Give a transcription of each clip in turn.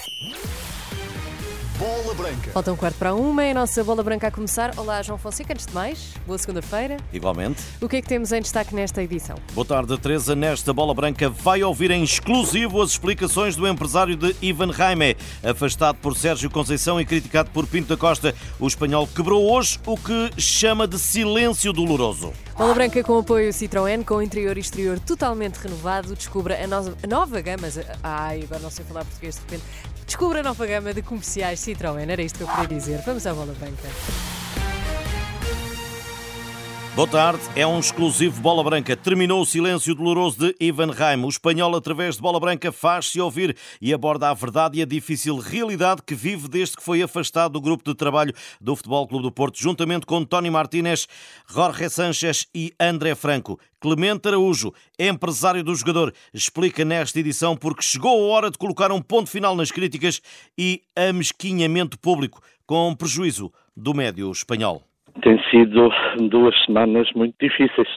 Bola Branca. Falta 1:15, é a nossa Bola Branca a começar. Olá, João Fonseca, antes de mais, boa segunda-feira. Igualmente. O que é que temos em destaque nesta edição? Boa tarde, Teresa. Nesta Bola Branca vai ouvir em exclusivo as explicações do empresário de Ivan Jaime. Afastado por Sérgio Conceição e criticado por Pinto da Costa, o espanhol quebrou hoje o que chama de silêncio doloroso. Bola Branca com apoio Citroën, com interior e exterior totalmente renovado. Descubra a nova gama... agora não sei falar português de repente. Descubra a nova gama de comerciais Citroën. Era isto que eu queria dizer. Vamos à Bola Branca. Boa tarde, é um exclusivo Bola Branca. Terminou o silêncio doloroso de Ivan Jaime. O espanhol, através de Bola Branca, faz-se ouvir e aborda a verdade e a difícil realidade que vive desde que foi afastado do grupo de trabalho do Futebol Clube do Porto, juntamente com Tony Martínez, Jorge Sánchez e André Franco. Clemente Araújo, empresário do jogador, explica nesta edição porque chegou a hora de colocar um ponto final nas críticas e amesquinhamento público, com prejuízo do médio espanhol. Tem sido 2 semanas muito difíceis.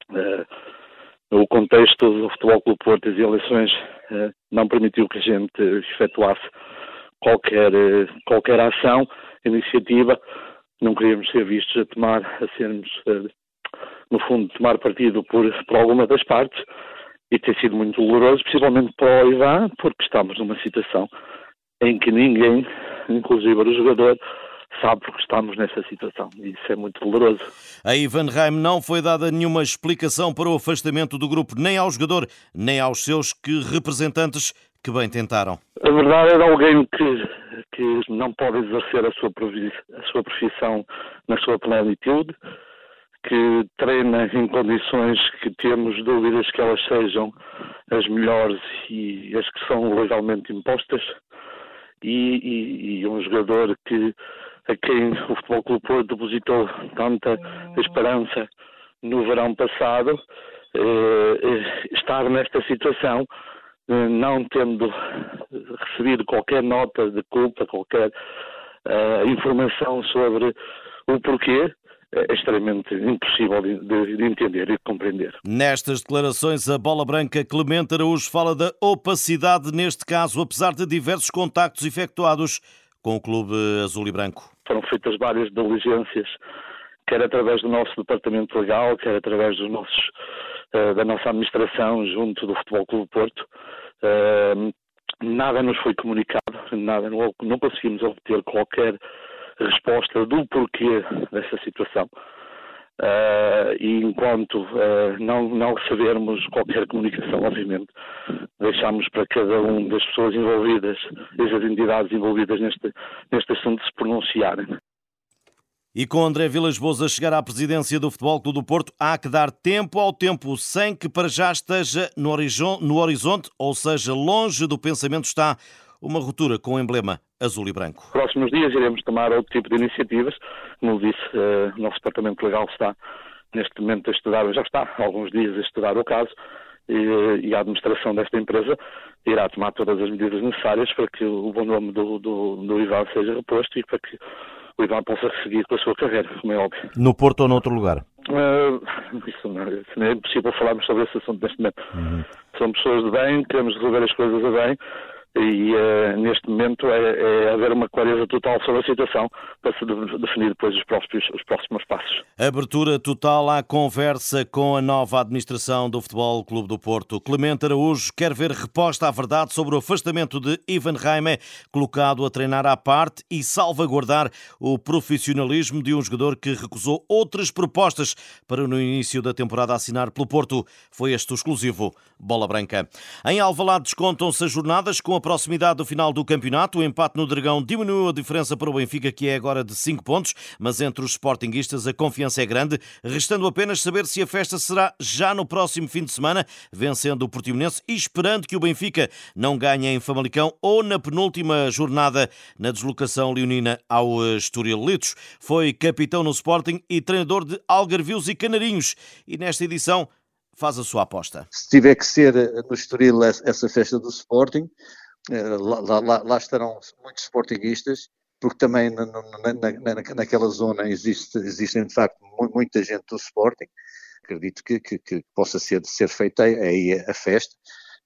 O contexto do Futebol Clube Porto e as eleições não permitiu que a gente efetuasse qualquer ação, iniciativa. Não queríamos ser vistos a sermos, no fundo, tomar partido por alguma das partes, e tem sido muito doloroso, principalmente para o Ivan, porque estamos numa situação em que ninguém, inclusive o jogador, sabe porque estamos nessa situação, e isso é muito doloroso. A Ivan Jaime não foi dada nenhuma explicação para o afastamento do grupo, nem ao jogador, nem aos seus representantes que bem tentaram. A verdade é alguém que não pode exercer a sua profissão na sua plenitude, que treina em condições que temos dúvidas que elas sejam as melhores e as que são legalmente impostas, e um jogador a quem o Futebol Clube Porto depositou tanta esperança no verão passado, estar nesta situação, não tendo recebido qualquer nota de culpa, qualquer informação sobre o porquê, é extremamente impossível de entender e de compreender. Nestas declarações, a Bola Branca, Clemente Araújo fala da opacidade neste caso, apesar de diversos contactos efetuados com o Clube Azul e Branco. Foram feitas várias diligências, quer através do nosso departamento legal, quer através da nossa administração junto do Futebol Clube Porto. Nada nos foi comunicado, não conseguimos obter qualquer resposta do porquê dessa situação. E enquanto não recebermos qualquer comunicação, obviamente, deixamos para cada uma das pessoas envolvidas e das entidades envolvidas neste assunto se pronunciarem. E com André Vilas-Boas a chegar à presidência do Futebol Clube do Porto, há que dar tempo ao tempo, sem que para já esteja no horizonte, ou seja, longe do pensamento está uma ruptura com o emblema azul e branco. Nos próximos dias iremos tomar outro tipo de iniciativas. Como disse, o nosso departamento legal está neste momento a estudar, já está há alguns dias a estudar o caso, e a administração desta empresa irá tomar todas as medidas necessárias para que o bom nome do Ivan seja reposto e para que o Ivan possa seguir com a sua carreira, como é óbvio. No Porto ou noutro lugar? Isso não é impossível falarmos sobre esse assunto neste momento. São pessoas de bem, queremos resolver as coisas a bem, e neste momento é haver uma clareza total sobre a situação para se definir depois os próximos passos. Abertura total à conversa com a nova administração do Futebol Clube do Porto. Clemente Araújo quer ver reposta a verdade sobre o afastamento de Ivan Jaime, colocado a treinar à parte, e salvaguardar o profissionalismo de um jogador que recusou outras propostas para no início da temporada assinar pelo Porto. Foi este o exclusivo Bola Branca. Em Alvalade descontam-se as jornadas com a proximidade do final do campeonato. O empate no Dragão diminuiu a diferença para o Benfica, que é agora de 5 pontos, mas entre os sportinguistas a confiança é grande, restando apenas saber se a festa será já no próximo fim de semana, vencendo o Portimonense e esperando que o Benfica não ganhe em Famalicão ou na penúltima jornada na deslocação leonina ao Estoril. Litos foi capitão no Sporting e treinador de Algarvios e Canarinhos, e nesta edição faz a sua aposta. Se tiver que ser no Estoril essa festa do Sporting, lá estarão muitos sportinguistas, porque também naquela zona existem de facto muita gente do Sporting. Acredito que possa ser feita aí a festa,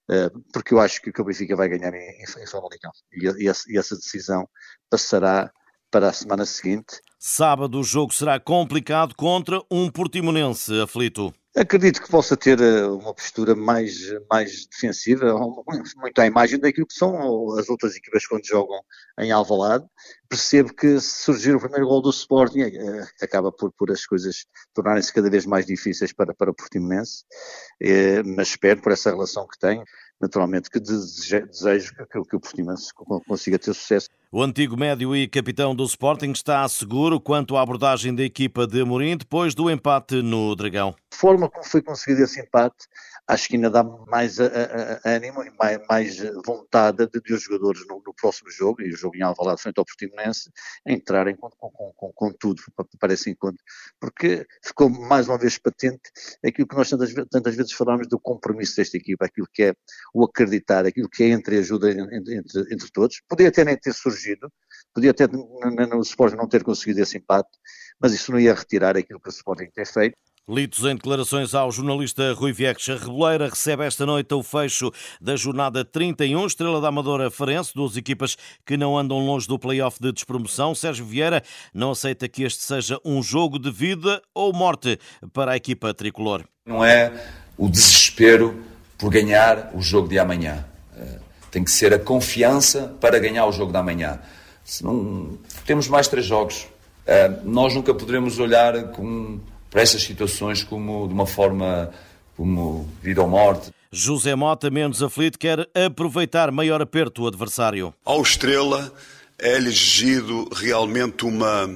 porque eu acho que o Benfica vai ganhar em Famalicão. E essa decisão passará para a semana seguinte. Sábado o jogo será complicado contra um Portimonense aflito. Acredito que possa ter uma postura mais defensiva, muito à imagem daquilo que são as outras equipas quando jogam em Alvalade. Percebo que se surgir o primeiro gol do Sporting, acaba por as coisas tornarem-se cada vez mais difíceis para o Portimonense, mas espero, por essa relação que tenho, naturalmente que desejo que o Portimonense consiga ter sucesso. O antigo médio e capitão do Sporting está seguro quanto à abordagem da equipa de Amorim depois do empate no Dragão. A forma como foi conseguido esse empate, acho que ainda dá mais ânimo e mais vontade de os jogadores no próximo jogo, e o jogo em Alvalade frente ao Portimonense, entrarem com tudo para esse encontro. Porque ficou mais uma vez patente aquilo que nós tantas vezes falamos do compromisso desta equipa, aquilo que é o acreditar, aquilo que é entreajuda entre todos. Podia até nem ter surgido, podia até no Sporting não ter conseguido esse empate, mas isso não ia retirar aquilo que o Sporting tem feito. Litos em declarações ao jornalista Rui Vieques. A Reboleira recebe esta noite o fecho da jornada 31. Estrela da Amadora Farense, duas equipas que não andam longe do play-off de despromoção. Sérgio Vieira não aceita que este seja um jogo de vida ou morte para a equipa tricolor. Não é o desespero por ganhar o jogo de amanhã. Tem que ser a confiança para ganhar o jogo de amanhã. Senão, temos mais 3 jogos. Nós nunca poderemos olhar para estas situações como de uma forma como vida ou morte. José Mota, menos aflito, quer aproveitar maior aperto do adversário. Ao Estrela é-lhe exigido realmente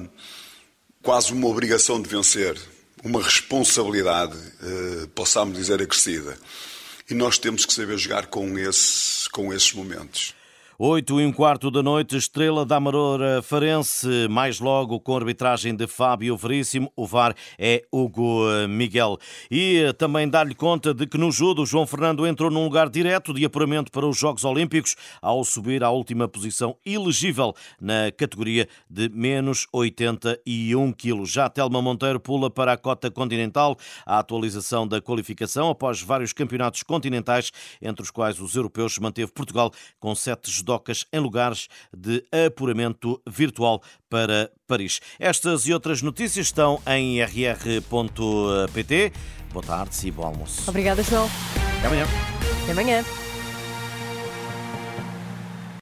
quase uma obrigação de vencer, uma responsabilidade, possamos dizer, acrescida. E nós temos que saber jogar com esses momentos. 8h15 da noite, Estrela da Amadora Farense, mais logo com a arbitragem de Fábio Veríssimo, o VAR é Hugo Miguel. E também dar-lhe conta de que no judo João Fernando entrou num lugar direto de apuramento para os Jogos Olímpicos ao subir à última posição elegível na categoria de menos 81 kg. Já Telma Monteiro pula para a cota continental, a atualização da qualificação após vários campeonatos continentais, entre os quais os europeus, manteve Portugal com 7 judocas em lugares de apuramento virtual para Paris. Estas e outras notícias estão em rr.pt. Boa tarde e bom almoço. Obrigada, João. Até amanhã. Até amanhã.